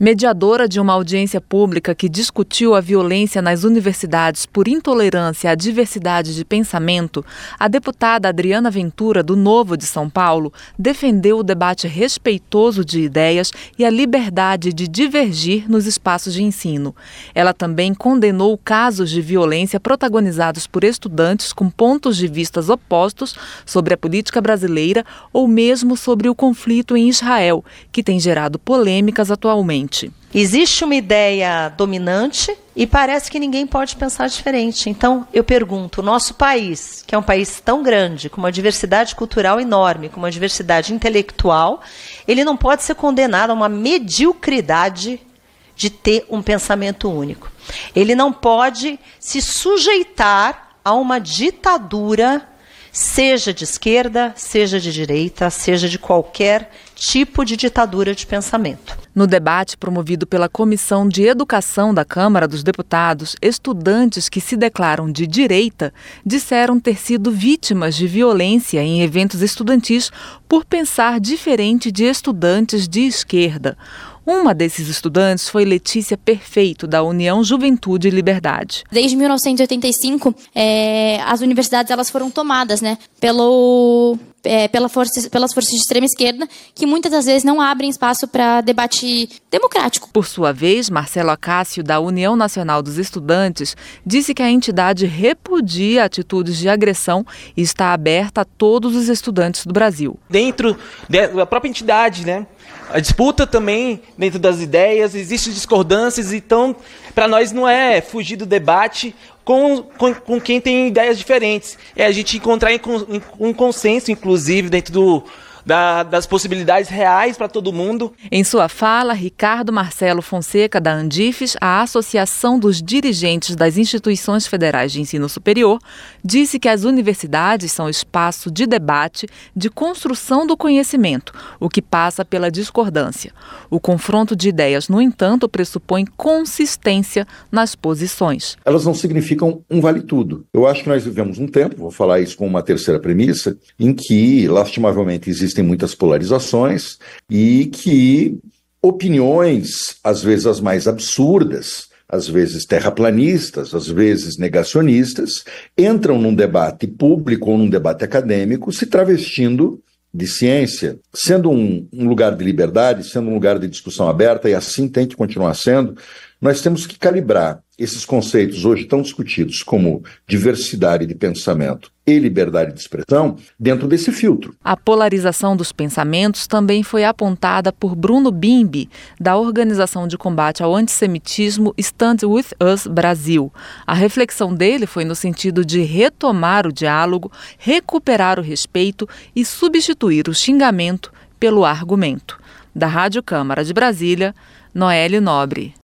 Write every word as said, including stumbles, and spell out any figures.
Mediadora de uma audiência pública que discutiu a violência nas universidades por intolerância à diversidade de pensamento, a deputada Adriana Ventura, do Novo de São Paulo, defendeu o debate respeitoso de ideias e a liberdade de divergir nos espaços de ensino. Ela também condenou casos de violência protagonizados por estudantes com pontos de vista opostos sobre a política brasileira ou mesmo sobre o conflito em Israel, que tem gerado polêmicas atualmente. Existe uma ideia dominante e parece que ninguém pode pensar diferente. Então, eu pergunto, o nosso país, que é um país tão grande, com uma diversidade cultural enorme, com uma diversidade intelectual, ele não pode ser condenado a uma mediocridade de ter um pensamento único. Ele não pode se sujeitar a uma ditadura, seja de esquerda, seja de direita, seja de qualquer tipo de ditadura de pensamento. No debate promovido pela Comissão de Educação da Câmara dos Deputados, estudantes que se declaram de direita disseram ter sido vítimas de violência em eventos estudantis por pensar diferente de estudantes de esquerda. Uma desses estudantes foi Letícia Perfeito, da União Juventude e Liberdade. Desde mil novecentos e oitenta e cinco, é, as universidades elas foram tomadas, né, pelo, é, pela força, pelas forças de extrema esquerda, que muitas das vezes não abrem espaço para debate democrático. Por sua vez, Marcelo Acácio, da União Nacional dos Estudantes, disse que a entidade repudia atitudes de agressão e está aberta a todos os estudantes do Brasil. Dentro da própria entidade, né? A disputa também dentro das ideias, existem discordâncias, então para nós não é fugir do debate com, com, com quem tem ideias diferentes. É a gente encontrar um consenso, inclusive, dentro do, da, das possibilidades reais para todo mundo. Em sua fala, Ricardo Marcelo Fonseca, da Andifes, a Associação dos Dirigentes das Instituições Federais de Ensino Superior, disse que as universidades são espaço de debate, de construção do conhecimento, o que passa pela discordância. O confronto de ideias, no entanto, pressupõe consistência nas posições. Elas não significam um vale-tudo. Eu acho que nós vivemos um tempo, vou falar isso com uma terceira premissa, em que, lastimavelmente, existe Existem muitas polarizações e que opiniões, às vezes as mais absurdas, às vezes terraplanistas, às vezes negacionistas, entram num debate público ou num debate acadêmico se travestindo de ciência, sendo um, um lugar de liberdade, sendo um lugar de discussão aberta, e assim tem que continuar sendo. Nós temos que calibrar esses conceitos hoje tão discutidos como diversidade de pensamento e liberdade de expressão dentro desse filtro. A polarização dos pensamentos também foi apontada por Bruno Bimbi, da Organização de Combate ao Antissemitismo Stand With Us Brasil. A reflexão dele foi no sentido de retomar o diálogo, recuperar o respeito e substituir o xingamento pelo argumento. Da Rádio Câmara de Brasília, Noélio Nobre.